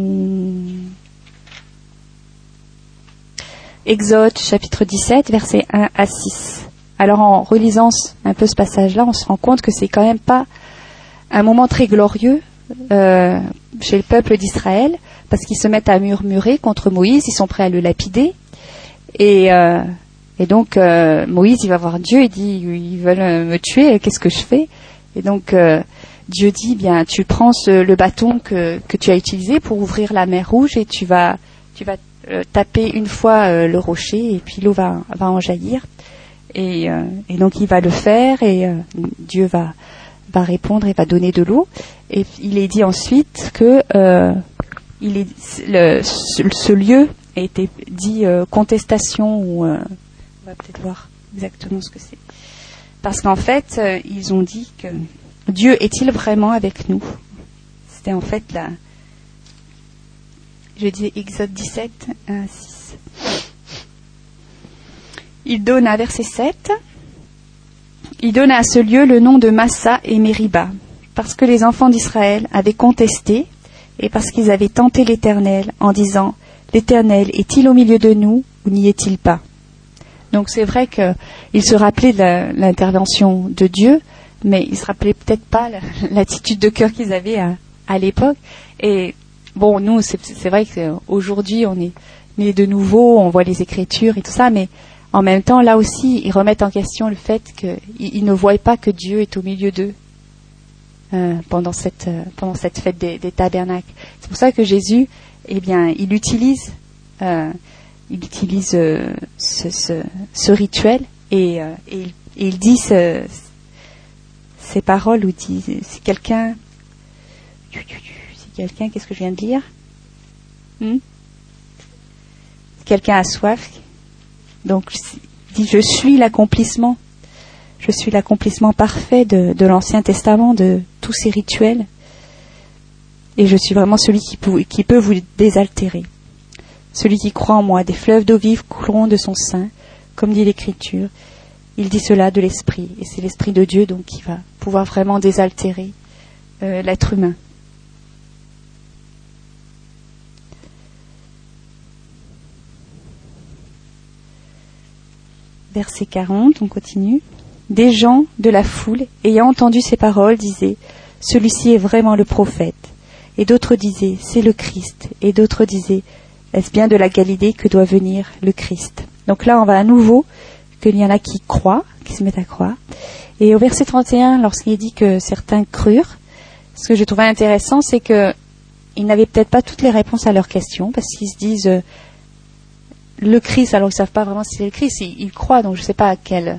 Exode chapitre 17, versets 1 à 6. Alors en relisant un peu ce passage-là, on se rend compte que c'est quand même pas un moment très glorieux chez le peuple d'Israël, parce qu'ils se mettent à murmurer contre Moïse, ils sont prêts à le lapider. Et donc Moïse, il va voir Dieu et dit, ils veulent me tuer, qu'est-ce que je fais? Et donc Dieu dit, bien, tu prends le bâton que tu as utilisé pour ouvrir la mer Rouge et tu vas taper une fois le rocher et puis l'eau va en jaillir. Et donc il va le faire et Dieu va répondre et va donner de l'eau. Et il est dit ensuite que ce lieu a été dit contestation ou on va peut-être voir exactement ce que c'est. Parce qu'en fait, ils ont dit que Dieu est-il vraiment avec nous? C'était en fait je disais Exode 17, 1 à 6. Il donne à verset 7, il donne à ce lieu le nom de Massa et Mériba, parce que les enfants d'Israël avaient contesté et parce qu'ils avaient tenté l'Éternel en disant, l'Éternel est-il au milieu de nous ou n'y est-il pas? Donc c'est vrai qu'ils se rappelaient de l'intervention de Dieu, mais ils se rappelaient peut-être pas l'attitude de cœur qu'ils avaient à l'époque. Et bon, nous, c'est vrai qu'aujourd'hui, on est nés de nouveau, on voit les Écritures et tout ça, mais en même temps, là aussi, ils remettent en question le fait qu'ils ne voient pas que Dieu est au milieu d'eux pendant cette fête des tabernacles. C'est pour ça que Jésus, eh bien, il utilise ce rituel et il dit ces paroles où il dit si quelqu'un, qu'est-ce que je viens de lire? Si quelqu'un a soif, donc il dit je suis l'accomplissement parfait de l'Ancien Testament, de tous ces rituels, et je suis vraiment celui qui peut vous désaltérer. Celui qui croit en moi, des fleuves d'eau vive couleront de son sein, comme dit l'Écriture. Il dit cela de l'Esprit, et c'est l'Esprit de Dieu donc qui va pouvoir vraiment désaltérer l'être humain. Verset 40, on continue. Des gens de la foule, ayant entendu ces paroles, disaient « Celui-ci est vraiment le prophète ». Et d'autres disaient « C'est le Christ ». Et d'autres disaient « Est-ce bien de la Galilée que doit venir le Christ ?» Donc là, on va à nouveau qu'il y en a qui croient, qui se mettent à croire. Et au verset 31, lorsqu'il dit que certains crurent, ce que j'ai trouvé intéressant, c'est qu'ils n'avaient peut-être pas toutes les réponses à leurs questions, parce qu'ils se disent le Christ, alors ils ne savent pas vraiment si c'est le Christ, ils croient, donc je ne sais pas à quel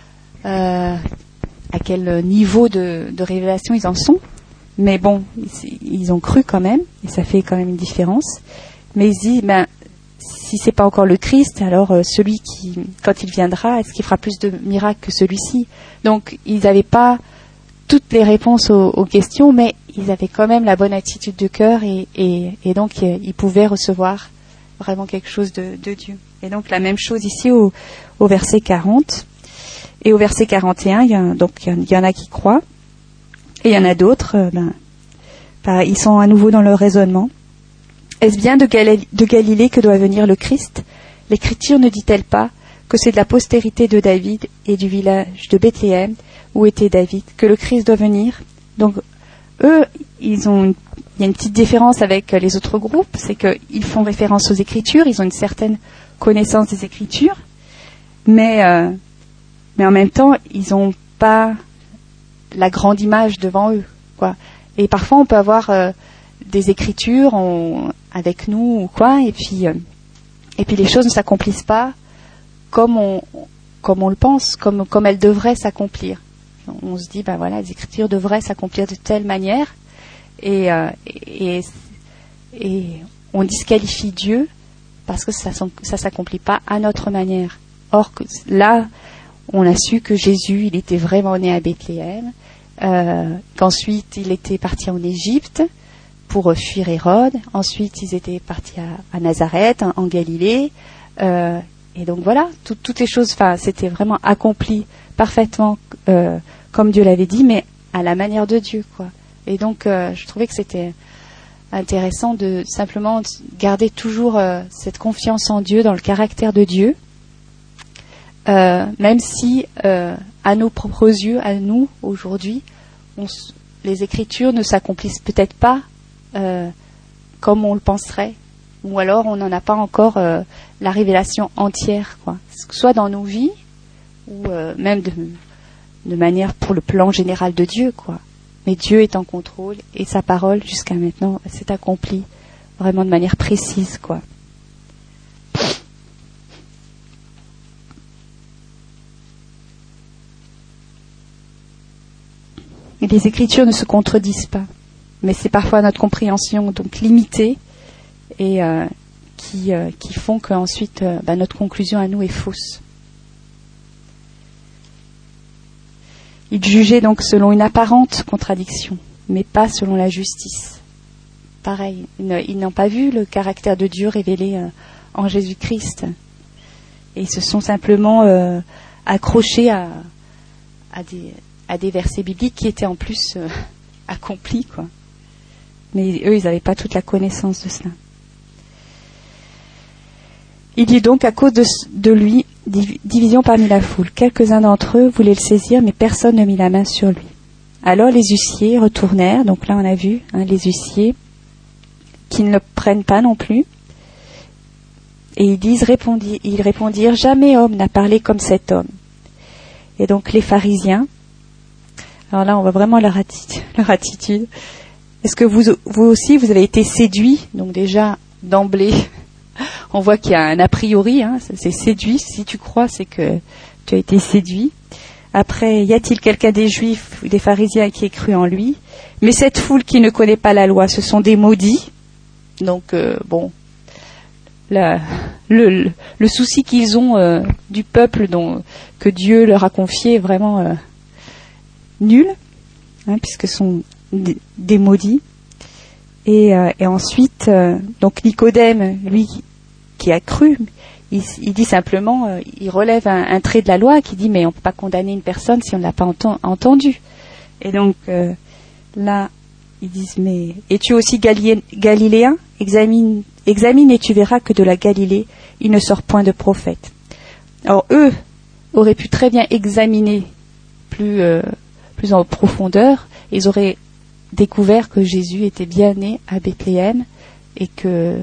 niveau de révélation ils en sont. Mais bon, ils ont cru quand même, et ça fait quand même une différence. Mais ils disent, si c'est pas encore le Christ, alors celui qui, quand il viendra, est-ce qu'il fera plus de miracles que celui-ci? Donc, ils n'avaient pas toutes les réponses aux questions, mais ils avaient quand même la bonne attitude de cœur, et donc ils pouvaient recevoir vraiment quelque chose de Dieu. Et donc, la même chose ici au verset 40. Et au verset 41, il y en a qui croient, et il y en a d'autres, ils sont à nouveau dans leur raisonnement. Est-ce bien de Galilée que doit venir le Christ? L'Écriture ne dit-elle pas que c'est de la postérité de David et du village de Bethléem où était David que le Christ doit venir? Donc, eux, il y a une petite différence avec les autres groupes, c'est qu'ils font référence aux Écritures, ils ont une certaine connaissance des Écritures, mais en même temps, ils n'ont pas la grande image devant eux, quoi. Et parfois, on peut avoir des Écritures avec nous ou quoi, et puis les choses ne s'accomplissent pas comme on le pense, comme elles devraient s'accomplir. On se dit, voilà, les Écritures devraient s'accomplir de telle manière, et on disqualifie Dieu parce que ça s'accomplit pas à notre manière. Or, là, on a su que Jésus, il était vraiment né à Bethléem, qu'ensuite il était parti en Égypte pour fuir Hérode. Ensuite, ils étaient partis à Nazareth, en Galilée. Et donc voilà, toutes les choses, c'était vraiment accompli parfaitement comme Dieu l'avait dit, mais à la manière de Dieu, quoi. Et donc, je trouvais que c'était intéressant de simplement garder toujours cette confiance en Dieu, dans le caractère de Dieu, même si à nos propres yeux, à nous aujourd'hui, les Écritures ne s'accomplissent peut-être pas comme on le penserait, ou alors on n'en a pas encore la révélation entière, quoi. Soit dans nos vies, ou même de manière pour le plan général de Dieu, quoi. Mais Dieu est en contrôle et sa parole jusqu'à maintenant s'est accomplie vraiment de manière précise, quoi. Et les Écritures ne se contredisent pas, mais c'est parfois notre compréhension donc limitée et qui font qu'ensuite notre conclusion à nous est fausse. Ils jugeaient donc selon une apparente contradiction, mais pas selon la justice. Pareil, ils n'ont pas vu le caractère de Dieu révélé en Jésus-Christ. Et ils se sont simplement accrochés à des versets bibliques qui étaient en plus accomplis, quoi. Mais eux, ils n'avaient pas toute la connaissance de cela. Il y eut donc à cause de lui division parmi la foule. Quelques-uns d'entre eux voulaient le saisir, mais personne ne mit la main sur lui. Alors les huissiers retournèrent, donc là on a vu les huissiers qui ne le prennent pas non plus, et ils répondirent, jamais homme n'a parlé comme cet homme. Et donc les pharisiens, alors là on voit vraiment leur attitude. Est-ce que vous aussi vous avez été séduits? Donc déjà d'emblée, on voit qu'il y a un a priori, c'est séduit. Si tu crois, c'est que tu as été séduit. Après, y a-t-il quelqu'un des Juifs ou des pharisiens qui ait cru en lui? Mais cette foule qui ne connaît pas la loi, ce sont des maudits. Donc, le souci qu'ils ont du peuple que Dieu leur a confié est vraiment nul, puisque ce sont des maudits. Et ensuite, donc Nicodème, lui, qui a cru, il dit simplement, il relève un trait de la loi qui dit, mais on ne peut pas condamner une personne si on ne l'a pas entendu. Et donc, là, ils disent, mais es-tu aussi galiléen? Examine et tu verras que de la Galilée, il ne sort point de prophète. Alors, eux auraient pu très bien examiner plus en profondeur. Ils auraient découvert que Jésus était bien né à Bethléem et que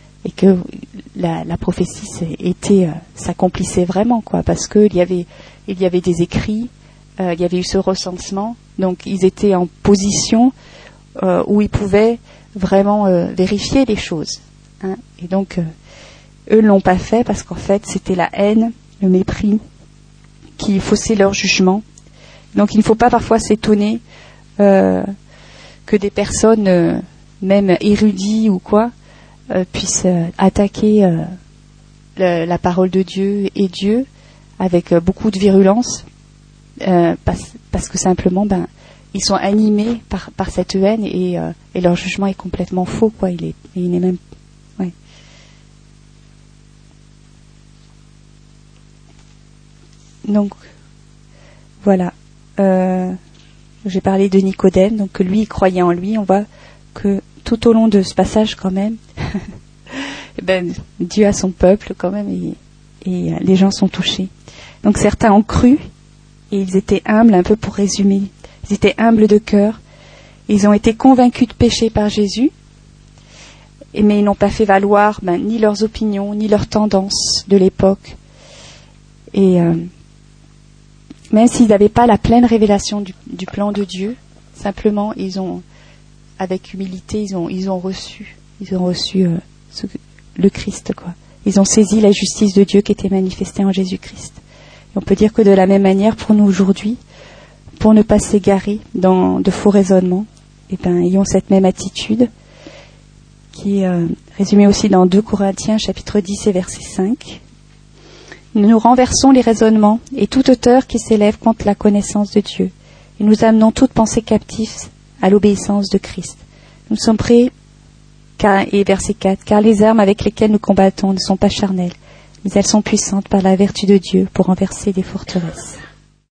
la prophétie s'accomplissait vraiment, quoi, parce que il y avait des écrits, il y avait eu ce recensement, donc ils étaient en position où ils pouvaient vraiment vérifier les choses, et donc eux ne l'ont pas fait parce qu'en fait c'était la haine, le mépris qui faussait leur jugement. Donc il ne faut pas parfois s'étonner que des personnes, même érudits ou quoi, puissent attaquer la parole de Dieu et Dieu avec beaucoup de virulence, parce que simplement, ils sont animés par cette haine et leur jugement est complètement faux, quoi. Il est même, ouais. Donc voilà. J'ai parlé de Nicodème, donc que lui il croyait en lui. On voit que tout au long de ce passage, quand même, Dieu a son peuple quand même, et les gens sont touchés. Donc certains ont cru et ils étaient humbles, un peu pour résumer. Ils étaient humbles de cœur. Ils ont été convaincus de péché par Jésus, mais ils n'ont pas fait valoir ni leurs opinions, ni leurs tendances de l'époque. Et même s'ils n'avaient pas la pleine révélation du plan de Dieu, simplement ils ont, avec humilité, ils ont reçu le Christ, quoi. Ils ont saisi la justice de Dieu qui était manifestée en Jésus-Christ. Et on peut dire que de la même manière, pour nous aujourd'hui, pour ne pas s'égarer dans de faux raisonnements, ayons cette même attitude qui est résumée aussi dans 2 Corinthiens chapitre 10 et verset 5. Nous renversons les raisonnements et toute hauteur qui s'élève contre la connaissance de Dieu. Et nous amenons toute pensée captive à l'obéissance de Christ. Nous sommes prêts, et verset 4, car les armes avec lesquelles nous combattons ne sont pas charnelles, mais elles sont puissantes par la vertu de Dieu pour renverser des forteresses.